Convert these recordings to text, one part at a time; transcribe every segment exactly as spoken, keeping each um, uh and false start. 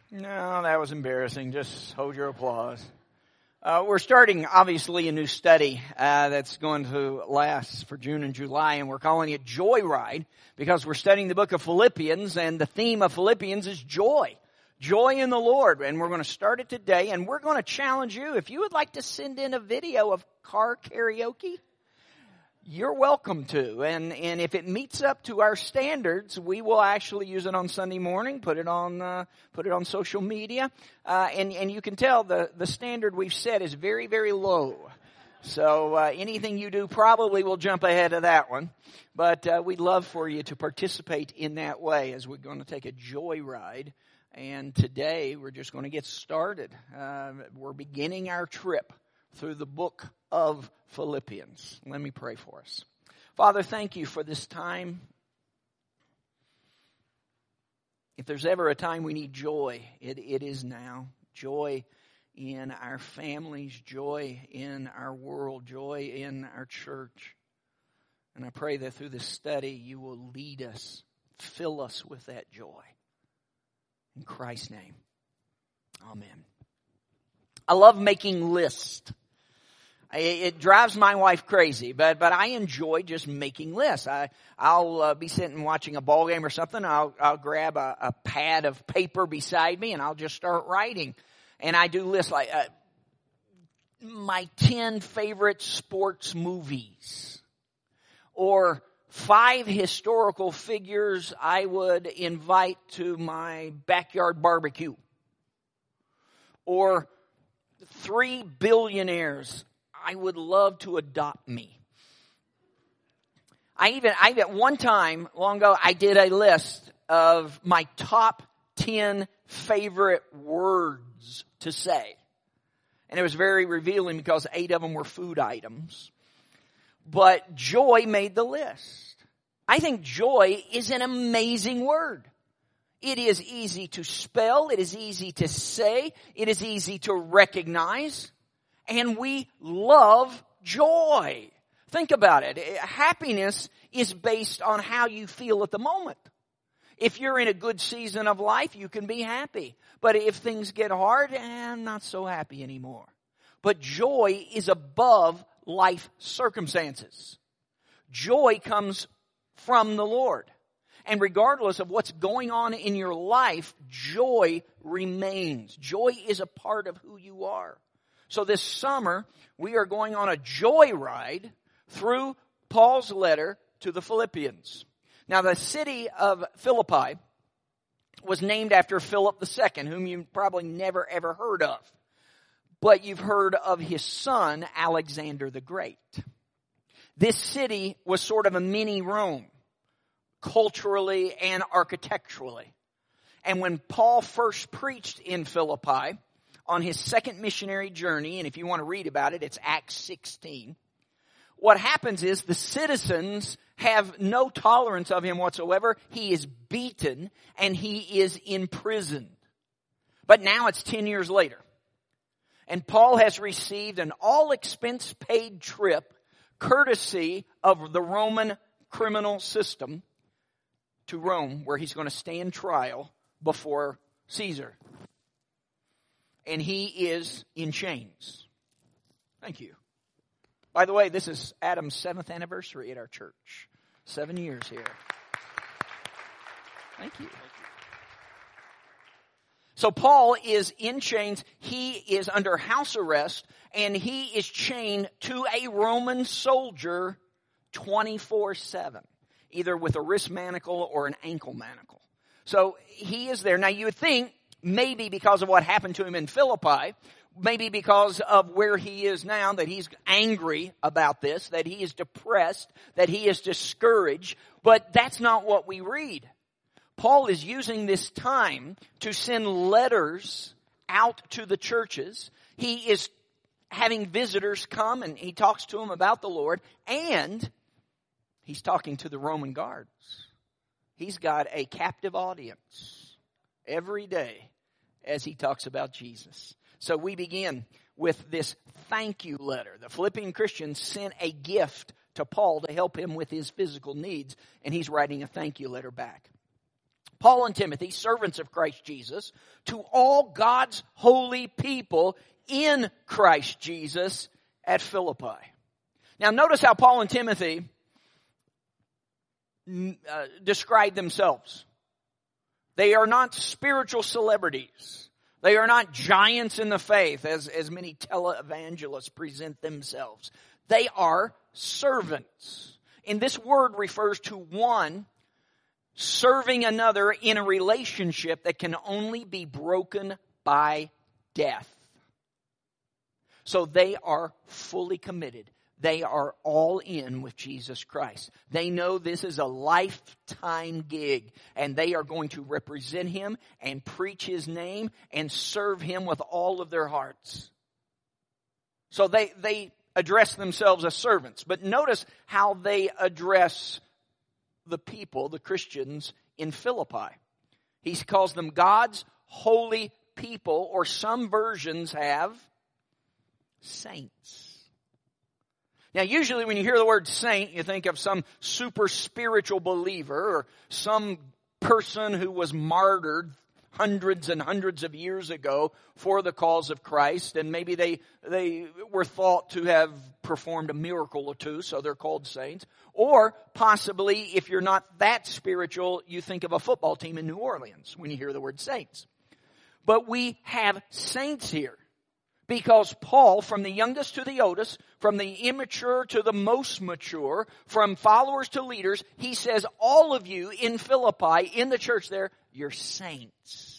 No, that was embarrassing. Just hold your applause. Uh, we're starting, obviously, a new study uh, that's going to last for June and July, and we're calling it Joyride because we're studying the book of Philippians, and the theme of Philippians is joy. Joy in the Lord, and we're going to start it today, and we're going to challenge you. If you would like to send in a video of car karaoke, you're welcome to, and and if it meets up to our standards, we will actually use it on Sunday morning, put it on uh, put it on social media, uh, and and you can tell the the standard we've set is very very low. So uh, anything you do probably will jump ahead of that one, but uh, we'd love for you to participate in that way as we're going to take a joy ride. And today we're just going to get started. Uh, we're beginning our trip through the book of Philippians. Let me pray for us. Father, thank you for this time. If there's ever a time we need joy, it, it is now. Joy in our families, joy in our world, joy in our church. And I pray that through this study you will lead us, fill us with that joy. In Christ's name, amen. I love making lists. It drives my wife crazy, but but I enjoy just making lists. I I'll uh, be sitting watching a ball game or something. I'll I'll grab a, a pad of paper beside me and I'll just start writing. And I do lists like uh, my ten favorite sports movies, or five historical figures I would invite to my backyard barbecue, or three billionaires I would love to adopt me. I even, I at one time, long ago, I did a list of my top ten favorite words to say. And it was very revealing because eight of them were food items. But joy made the list. I think joy is an amazing word. It is easy to spell. It is easy to say. It is easy to recognize. And we love joy. Think about it. Happiness is based on how you feel at the moment. If you're in a good season of life, you can be happy. But if things get hard, eh, I'm not so happy anymore. But joy is above life circumstances. Joy comes from the Lord. And regardless of what's going on in your life, joy remains. Joy is a part of who you are. So this summer, we are going on a joy ride through Paul's letter to the Philippians. Now, the city of Philippi was named after Philip the Second, whom you probably never ever heard of. But you've heard of his son, Alexander the Great. This city was sort of a mini Rome, culturally and architecturally. And when Paul first preached in Philippi, on his second missionary journey, and if you want to read about it, it's Acts sixteen. What happens is the citizens have no tolerance of him whatsoever. He is beaten and he is imprisoned. But now it's ten years later. And Paul has received an all-expense paid trip courtesy of the Roman criminal system to Rome, where he's going to stand trial before Caesar. And he is in chains. Thank you. By the way, this is Adam's seventh anniversary at our church. Seven years here. Thank you. So Paul is in chains. He is under house arrest. And he is chained to a Roman soldier twenty-four seven. Either with a wrist manacle or an ankle manacle. So he is there. Now you would think, maybe because of what happened to him in Philippi, maybe because of where he is now, that he's angry about this, that he is depressed, that he is discouraged. But that's not what we read. Paul is using this time to send letters out to the churches. He is having visitors come and he talks to them about the Lord. And he's talking to the Roman guards. He's got a captive audience every day as he talks about Jesus. So we begin with this thank you letter. The Philippian Christians sent a gift to Paul to help him with his physical needs, and he's writing a thank you letter back. Paul and Timothy, servants of Christ Jesus, to all God's holy people in Christ Jesus at Philippi. Now notice how Paul and Timothy uh, describe themselves. They are not spiritual celebrities. They are not giants in the faith, as, as many televangelists present themselves. They are servants. And this word refers to one serving another in a relationship that can only be broken by death. So they are fully committed. They are all in with Jesus Christ. They know this is a lifetime gig, and they are going to represent Him and preach His name and serve Him with all of their hearts. So they, they address themselves as servants. But notice how they address the people, the Christians in Philippi. He calls them God's holy people, or some versions have saints. Now, usually when you hear the word saint, you think of some super spiritual believer or some person who was martyred hundreds and hundreds of years ago for the cause of Christ, and maybe they they were thought to have performed a miracle or two, so they're called saints. Or possibly, if you're not that spiritual, you think of a football team in New Orleans when you hear the word saints. But we have saints here. Because Paul, from the youngest to the oldest, from the immature to the most mature, from followers to leaders, he says, all of you in Philippi, in the church there, you're saints.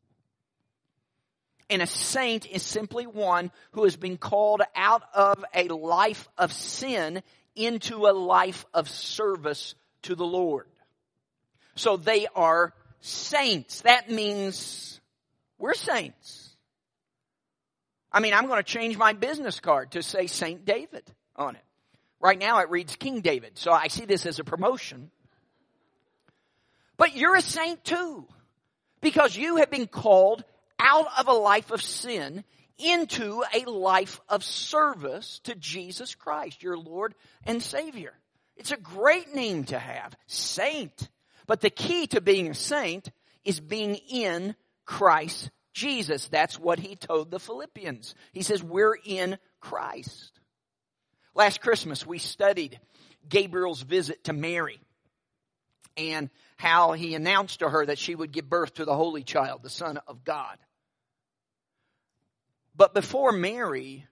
And a saint is simply one who has been called out of a life of sin into a life of service to the Lord. So they are saints. That means we're saints. I mean, I'm going to change my business card to say Saint David on it. Right now it reads King David, so I see this as a promotion. But you're a saint too, because you have been called out of a life of sin into a life of service to Jesus Christ, your Lord and Savior. It's a great name to have, saint. But the key to being a saint is being in Christ Jesus. That's what he told the Philippians. He says, we're in Christ. Last Christmas, we studied Gabriel's visit to Mary and how he announced to her that she would give birth to the Holy Child, the Son of God. But before Mary,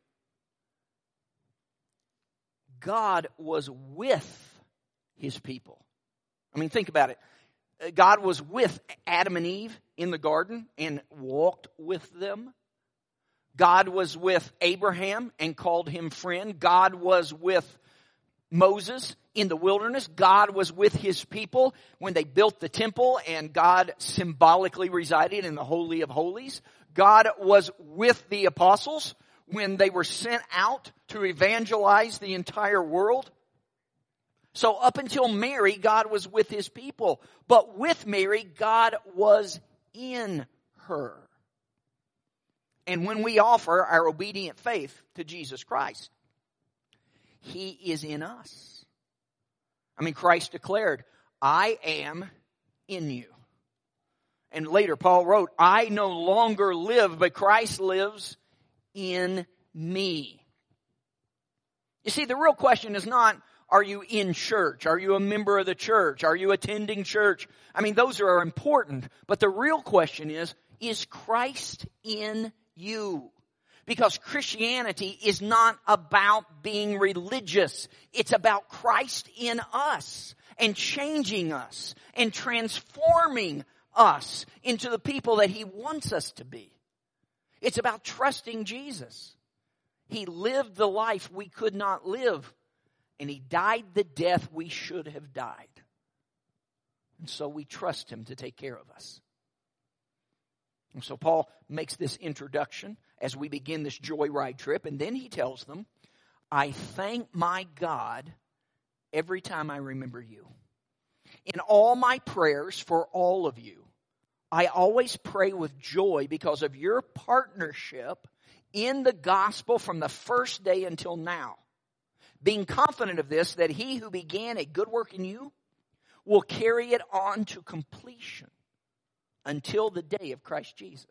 God was with his people. I mean, think about it. God was with Adam and Eve in the garden and walked with them. God was with Abraham and called him friend. God was with Moses in the wilderness. God was with his people when they built the temple, and God symbolically resided in the Holy of Holies. God was with the apostles when they were sent out to evangelize the entire world. So up until Mary, God was with his people. But with Mary, God was in her. And when we offer our obedient faith to Jesus Christ, he is in us. I mean, Christ declared, I am in you. And later Paul wrote, I no longer live, but Christ lives in me. You see, the real question is not, are you in church? Are you a member of the church? Are you attending church? I mean, those are important. But the real question is, is Christ in you? Because Christianity is not about being religious. It's about Christ in us and changing us and transforming us into the people that he wants us to be. It's about trusting Jesus. He lived the life we could not live. And he died the death we should have died. And so we trust him to take care of us. And so Paul makes this introduction as we begin this joyride trip. And then he tells them, I thank my God every time I remember you. In all my prayers for all of you, I always pray with joy because of your partnership in the gospel from the first day until now. Being confident of this, that he who began a good work in you will carry it on to completion until the day of Christ Jesus.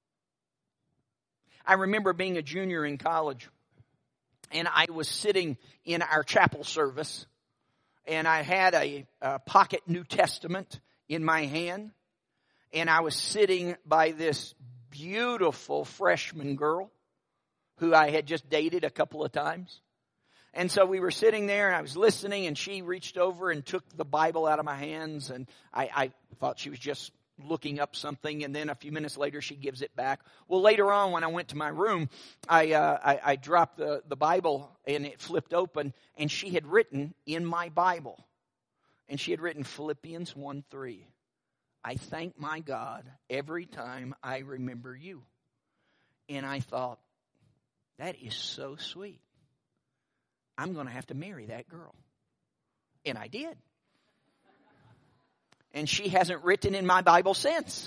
I remember being a junior in college, and I was sitting in our chapel service, and I had a, a pocket New Testament in my hand, and I was sitting by this beautiful freshman girl who I had just dated a couple of times. And so we were sitting there, and I was listening, and she reached over and took the Bible out of my hands, and I, I thought she was just looking up something, and then a few minutes later she gives it back. Well, later on when I went to my room, I uh, I, I dropped the, the Bible, and it flipped open, and she had written in my Bible, and she had written Philippians one three. I thank my God every time I remember you. And I thought, that is so sweet. I'm going to have to marry that girl. And I did. And she hasn't written in my Bible since.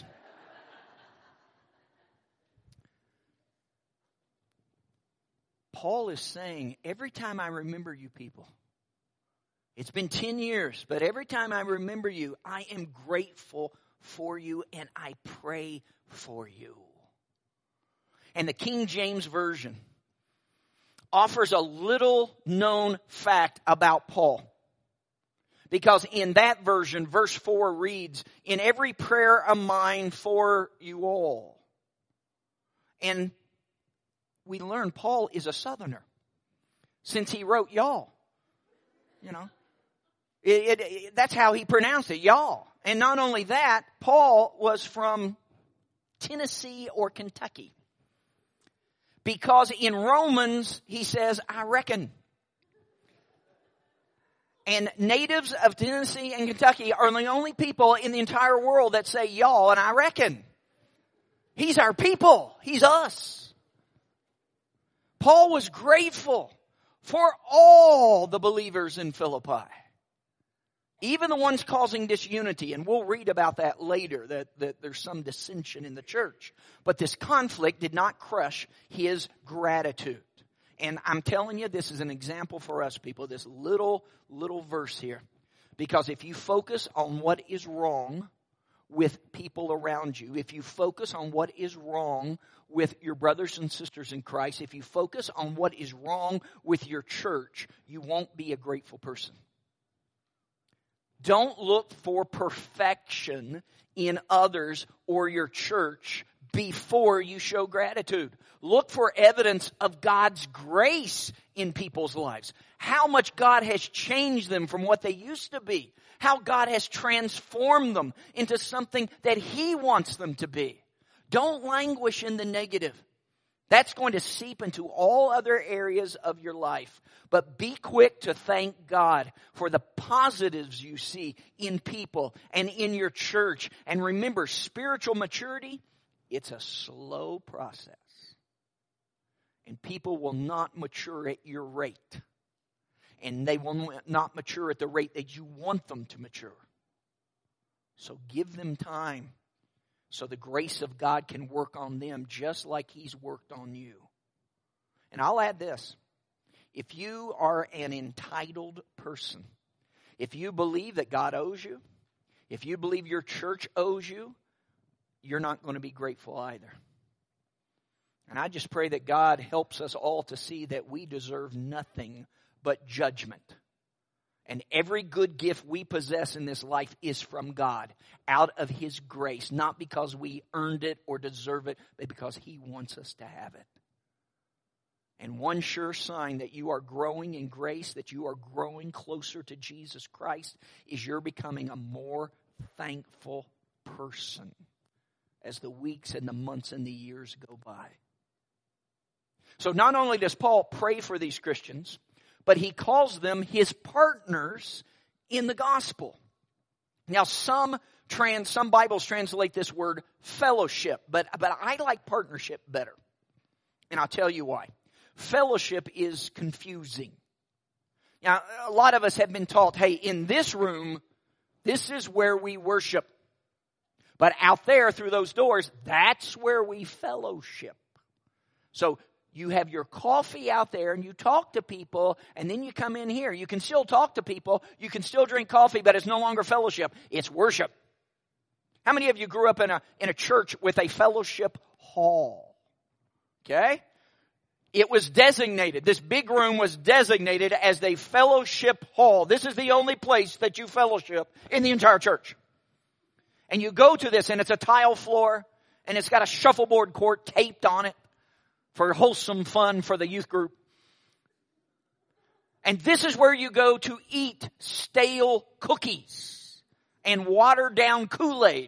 Paul is saying, every time I remember you people, it's been ten years, but every time I remember you, I am grateful for you and I pray for you. And the King James Version offers a little known fact about Paul. Because in that version, verse four reads, in every prayer of mine for you all. And we learn Paul is a Southerner, since he wrote y'all. You know, it, it, it, that's how he pronounced it, y'all. And not only that, Paul was from Tennessee or Kentucky. Because in Romans, he says, I reckon. And natives of Tennessee and Kentucky are the only people in the entire world that say y'all and I reckon. He's our people. He's us. Paul was grateful for all the believers in Philippi. Even the ones causing disunity. And we'll read about that later, that, that there's some dissension in the church. But this conflict did not crush his gratitude. And I'm telling you, this is an example for us people, this little, little verse here. Because if you focus on what is wrong with people around you, if you focus on what is wrong with your brothers and sisters in Christ, if you focus on what is wrong with your church, you won't be a grateful person. Don't look for perfection in others or your church before you show gratitude. Look for evidence of God's grace in people's lives. How much God has changed them from what they used to be. How God has transformed them into something that He wants them to be. Don't languish in the negative. That's going to seep into all other areas of your life. But be quick to thank God for the positives you see in people and in your church. And remember, spiritual maturity, it's a slow process. And people will not mature at your rate. And they will not mature at the rate that you want them to mature. So give them time so the grace of God can work on them just like He's worked on you. And I'll add this. If you are an entitled person, if you believe that God owes you, if you believe your church owes you, you're not going to be grateful either. And I just pray that God helps us all to see that we deserve nothing but judgment. And every good gift we possess in this life is from God, out of His grace, not because we earned it or deserve it, but because He wants us to have it. And one sure sign that you are growing in grace, that you are growing closer to Jesus Christ, is you're becoming a more thankful person as the weeks and the months and the years go by. So not only does Paul pray for these Christians, but he calls them his partners in the gospel. Now some trans, some Bibles translate this word fellowship, but, but I like partnership better. And I'll tell you why. Fellowship is confusing. Now, a lot of us have been taught, hey, in this room, this is where we worship. But out there through those doors, that's where we fellowship. So you have your coffee out there and you talk to people and then you come in here. You can still talk to people. You can still drink coffee, but it's no longer fellowship. It's worship. How many of you grew up in a, in a church with a fellowship hall? Okay? It was designated, this big room was designated as the fellowship hall. This is the only place that you fellowship in the entire church. And you go to this and it's a tile floor and it's got a shuffleboard court taped on it for wholesome fun for the youth group. And this is where you go to eat stale cookies and watered down Kool-Aid.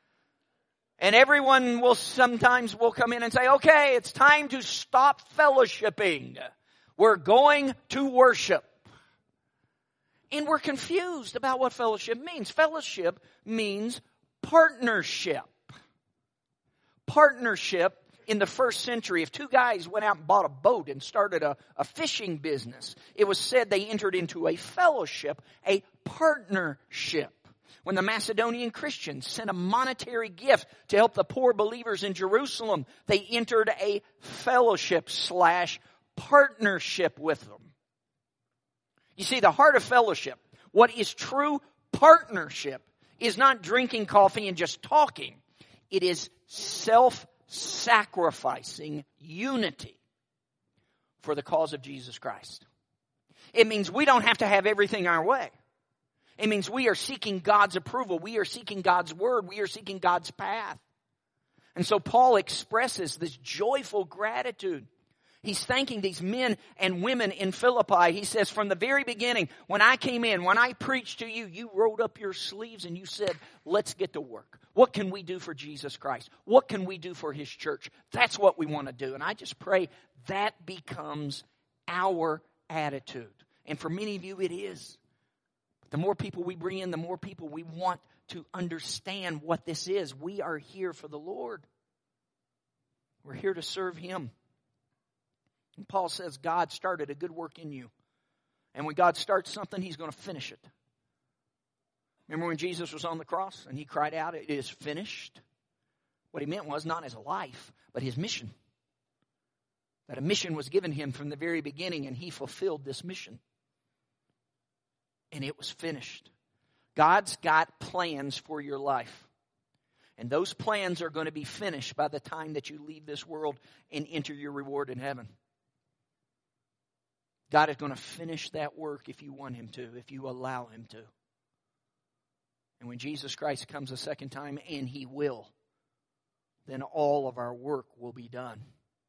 And everyone will sometimes will come in and say, okay, it's time to stop fellowshipping. We're going to worship. And we're confused about what fellowship means. Fellowship means partnership. Partnership in the first century, if two guys went out and bought a boat and started a, a fishing business, it was said they entered into a fellowship, a partnership. When the Macedonian Christians sent a monetary gift to help the poor believers in Jerusalem, they entered a fellowship slash partnership with them. You see, the heart of fellowship, what is true partnership, is not drinking coffee and just talking. It is self-sacrificing unity for the cause of Jesus Christ. It means we don't have to have everything our way. It means we are seeking God's approval. We are seeking God's word. We are seeking God's path. And so Paul expresses this joyful gratitude. He's thanking these men and women in Philippi. He says, from the very beginning, when I came in, when I preached to you, you rolled up your sleeves and you said, let's get to work. What can we do for Jesus Christ? What can we do for His church? That's what we want to do. And I just pray that becomes our attitude. And for many of you, it is. The more people we bring in, the more people we want to understand what this is. We are here for the Lord. We're here to serve Him. And Paul says God started a good work in you. And when God starts something, He's going to finish it. Remember when Jesus was on the cross and He cried out, it is finished? What He meant was not His life, but His mission. That a mission was given Him from the very beginning, and He fulfilled this mission. And it was finished. God's got plans for your life. And those plans are going to be finished by the time that you leave this world and enter your reward in heaven. God is going to finish that work if you want Him to, if you allow Him to. And when Jesus Christ comes a second time, and He will, then all of our work will be done.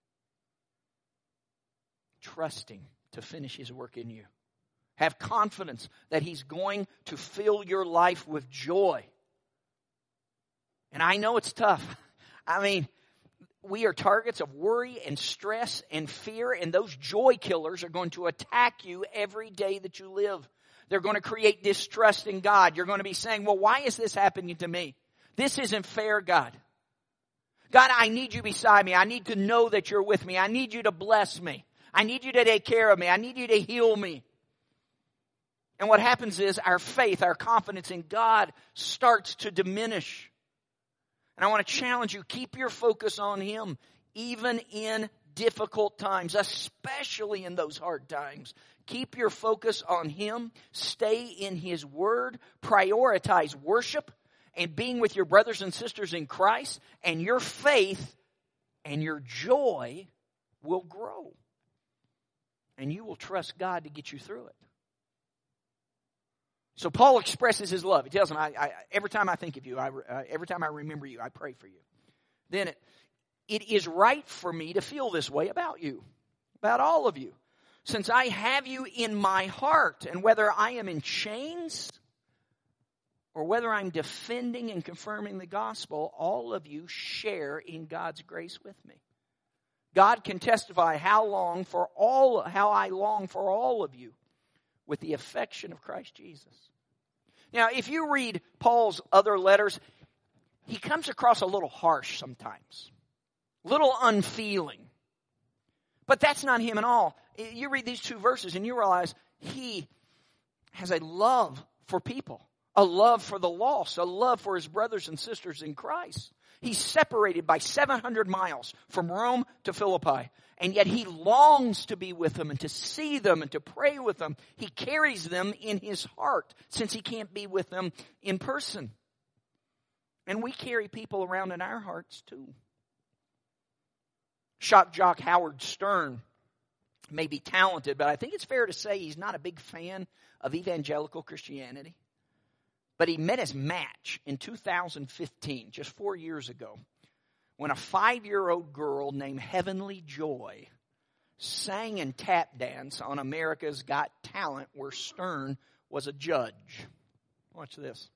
Trusting to finish His work in you. Have confidence that He's going to fill your life with joy. And I know it's tough. I mean, we are targets of worry and stress and fear, and those joy killers are going to attack you every day that you live. They're going to create distrust in God. You're going to be saying, well, why is this happening to me? This isn't fair, God. God, I need you beside me. I need to know that you're with me. I need you to bless me. I need you to take care of me. I need you to heal me. And what happens is our faith, our confidence in God starts to diminish. And I want to challenge you, keep your focus on Him, even in difficult times, especially in those hard times. Keep your focus on Him, stay in His Word, prioritize worship and being with your brothers and sisters in Christ, and your faith and your joy will grow. And you will trust God to get you through it. So Paul expresses his love. He tells them, I, I, every time I think of you, I, uh, every time I remember you, I pray for you. Then it, it is right for me to feel this way about you, about all of you, since I have you in my heart. And whether I am in chains or whether I'm defending and confirming the gospel, all of you share in God's grace with me. God can testify how long for all, how I long for all of you with the affection of Christ Jesus. Now, if you read Paul's other letters, he comes across a little harsh sometimes, a little unfeeling. But that's not him at all. You read these two verses and you realize he has a love for people, a love for the lost, a love for his brothers and sisters in Christ. He's separated by seven hundred miles from Rome to Philippi. And yet he longs to be with them and to see them and to pray with them. He carries them in his heart since he can't be with them in person. And we carry people around in our hearts too. Shock jock Howard Stern may be talented, but I think it's fair to say he's not a big fan of evangelical Christianity. But he met his match in two thousand fifteen, just four years ago, when a five-year-old girl named Heavenly Joy sang and tap danced on America's Got Talent, where Stern was a judge. Watch this.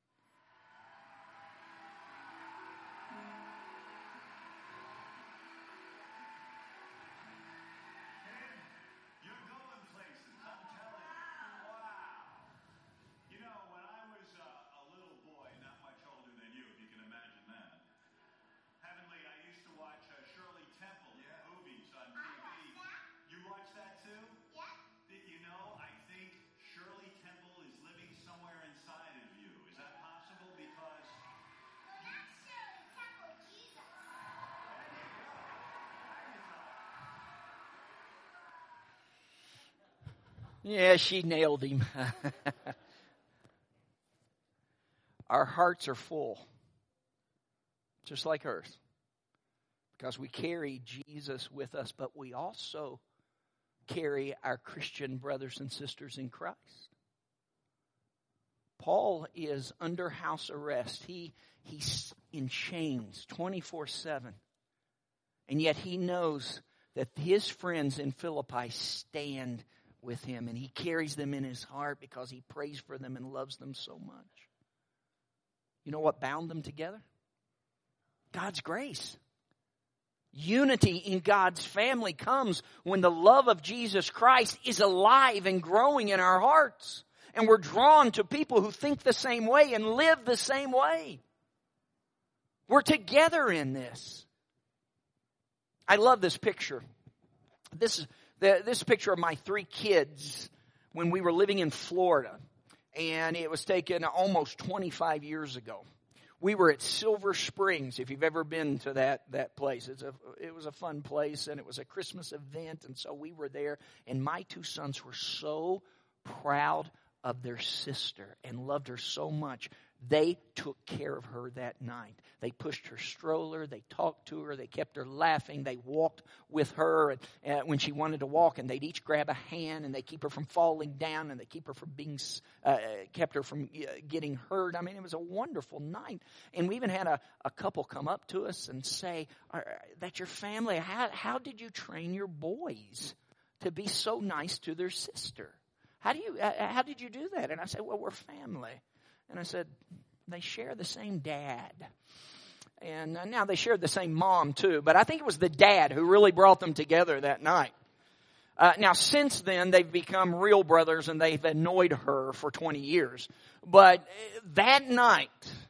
Yeah, she nailed him. Our hearts are full, just like hers, because we carry Jesus with us, but we also carry our Christian brothers and sisters in Christ. Paul is under house arrest. He He's in chains twenty-four seven, and yet he knows that his friends in Philippi stand with him, and he carries them in his heart because he prays for them and loves them so much. You know what bound them together? God's grace. Unity in God's family comes when the love of Jesus Christ is alive and growing in our hearts, and we're drawn to people who think the same way and live the same way. We're together in this. I love this picture. This is The, this picture of my three kids when we were living in Florida, and it was taken almost twenty-five years ago. We were at Silver Springs, if you've ever been to that, that place. It's a, it was a fun place, and it was a Christmas event, and so we were there, and my two sons were so proud of their sister and loved her so much. They took care of her that night. They pushed her stroller. They talked to her. They kept her laughing. They walked with her and, uh, when she wanted to walk, and they'd each grab a hand, and they keep her from falling down, and they keep her from being, uh, kept her from uh, getting hurt. I mean, it was a wonderful night. And we even had a, a couple come up to us and say, "That's your family. How, how did you train your boys to be so nice to their sister? How do you? Uh, how did you do that?" And I said, "Well, we're family." And I said, they share the same dad. And now they shared the same mom too. But I think it was the dad who really brought them together that night. Uh, now, since then, they've become real brothers, and they've annoyed her for twenty years. But that night,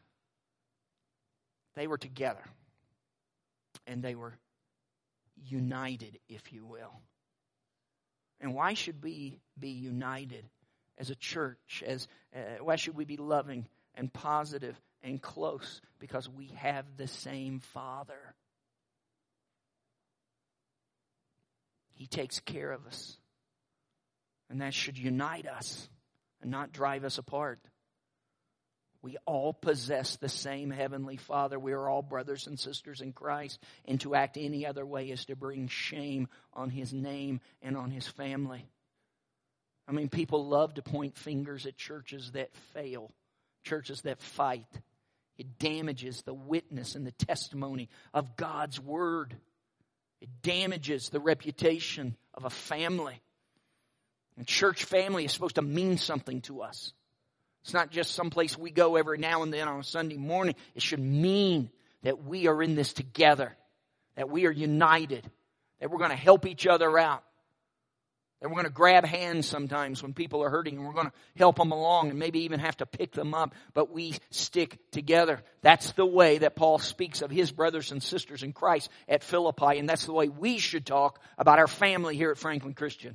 they were together. And they were united, if you will. And why should we be united as a church? As uh, why should we be loving and positive and close? Because we have the same Father. He takes care of us. And that should unite us and not drive us apart. We all possess the same Heavenly Father. We are all brothers and sisters in Christ. And to act any other way is to bring shame on His name and on His family. I mean, people love to point fingers at churches that fail, churches that fight. It damages the witness and the testimony of God's Word. It damages the reputation of a family. And church family is supposed to mean something to us. It's not just someplace we go every now and then on a Sunday morning. It should mean that we are in this together, that we are united, that we're going to help each other out, that we're going to grab hands sometimes when people are hurting, and we're going to help them along and maybe even have to pick them up, but we stick together. That's the way that Paul speaks of his brothers and sisters in Christ at Philippi, and that's the way we should talk about our family here at Franklin Christian.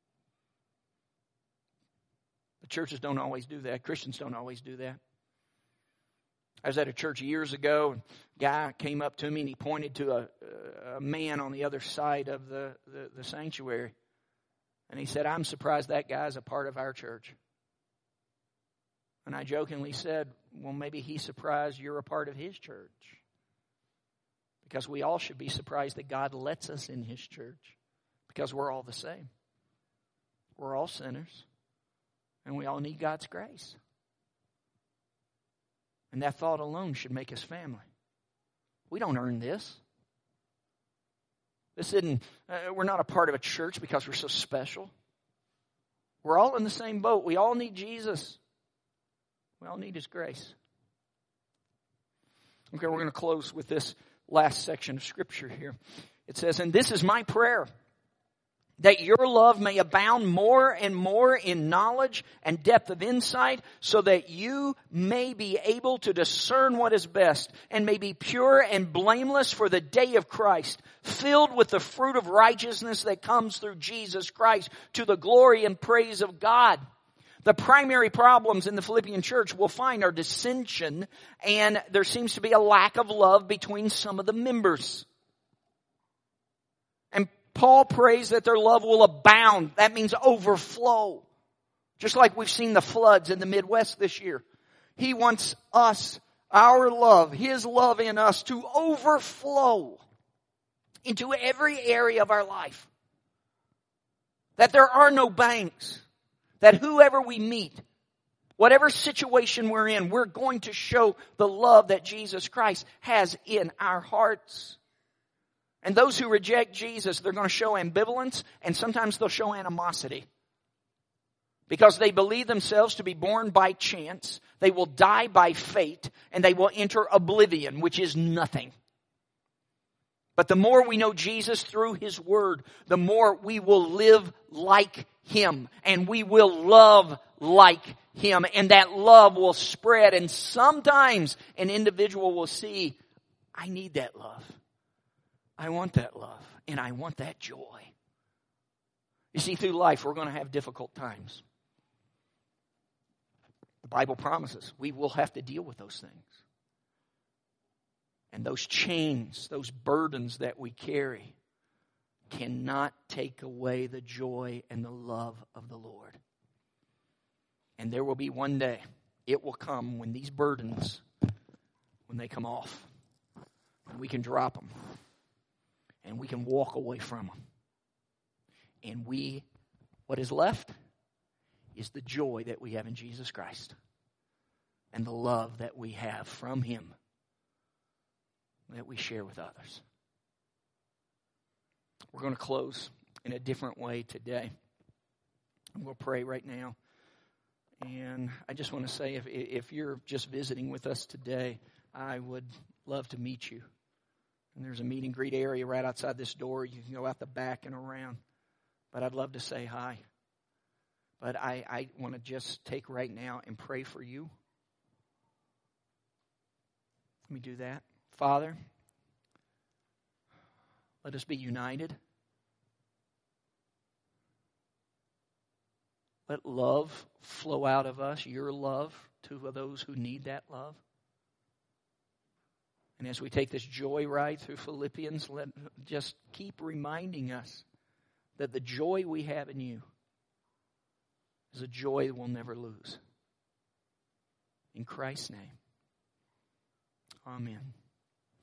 But churches don't always do that. Christians don't always do that. I was at a church years ago, and a guy came up to me and he pointed to a, a man on the other side of the, the, the sanctuary. And he said, "I'm surprised that guy's a part of our church." And I jokingly said, well, maybe he's surprised you're a part of his church. Because we all should be surprised that God lets us in his church. Because we're all the same. We're all sinners. And we all need God's grace. And that thought alone should make us family. We don't earn this. This isn't, uh, we're not a part of a church because we're so special. We're all in the same boat. We all need Jesus. We all need his grace. Okay, we're going to close with this last section of Scripture here. It says, and this is my prayer, that your love may abound more and more in knowledge and depth of insight, so that you may be able to discern what is best, and may be pure and blameless for the day of Christ, filled with the fruit of righteousness that comes through Jesus Christ, to the glory and praise of God. The primary problems in the Philippian church we'll find are dissension, and there seems to be a lack of love between some of the members. And Paul prays that their love will abound. That means overflow. Just like we've seen the floods in the Midwest this year. He wants us, our love, his love in us, to overflow into every area of our life. That there are no banks. That whoever we meet, whatever situation we're in, we're going to show the love that Jesus Christ has in our hearts. And those who reject Jesus, they're going to show ambivalence, and sometimes they'll show animosity. Because they believe themselves to be born by chance, they will die by fate, and they will enter oblivion, which is nothing. But the more we know Jesus through his word, the more we will live like him, and we will love like him, and that love will spread. And sometimes an individual will see, I need that love. I want that love, and I want that joy. You see, through life, we're going to have difficult times. The Bible promises we will have to deal with those things. And those chains, those burdens that we carry, cannot take away the joy and the love of the Lord. And there will be one day, it will come when these burdens, when they come off, and we can drop them, and we can walk away from them. And we, what is left, is the joy that we have in Jesus Christ, and the love that we have from him that we share with others. We're going to close in a different way today. We'll pray right now. And I just want to say, if if you're just visiting with us today, I would love to meet you. And there's a meet and greet area right outside this door. You can go out the back and around. But I'd love to say hi. But I, I want to just take right now and pray for you. Let me do that. Father, let us be united. Let love flow out of us, your love, to those who need that love. And as we take this joy ride through Philippians, let just keep reminding us that the joy we have in you is a joy we'll never lose. In Christ's name, amen.